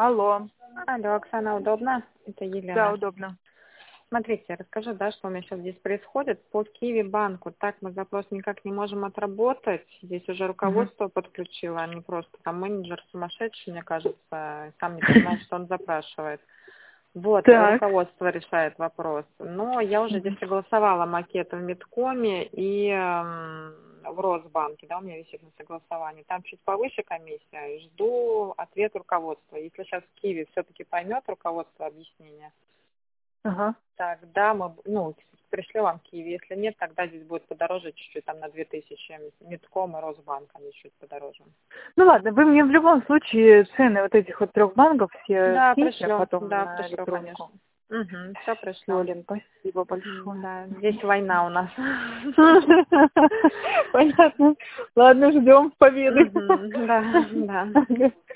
Алло. Алло, Оксана, удобно? Это Да, Елена. удобно. Смотрите, расскажу, да, что у меня сейчас здесь происходит. По Киви банку так мы запрос никак не можем отработать. Здесь уже Мгм. руководство подключило, а не просто там менеджер сумасшедший, мне кажется, сам не понимает, что он запрашивает. Вот, Так. руководство решает вопрос. Но я уже здесь Мгм. согласовала макет в Медкоме и в Росбанке, да, у меня висит на согласовании. Там чуть повыше комиссия, и жду ответ руководства. Если сейчас Киви все-таки поймет руководство объяснения, Ага. тогда мы, пришлю вам Киви. Если нет, тогда здесь будет подороже чуть-чуть, там на 2000 Медком и Росбанк, они чуть подороже. Ну ладно, вы мне в любом случае цены вот этих вот 3 банков все Да, скиньте, а пришлю, потом да, на пришлю, конечно. электронку. Угу, все Все, пришлю. Лен, спасибо большое. Да, здесь война у нас. Понятно. Ладно, ждем победы. Мгм, да, да.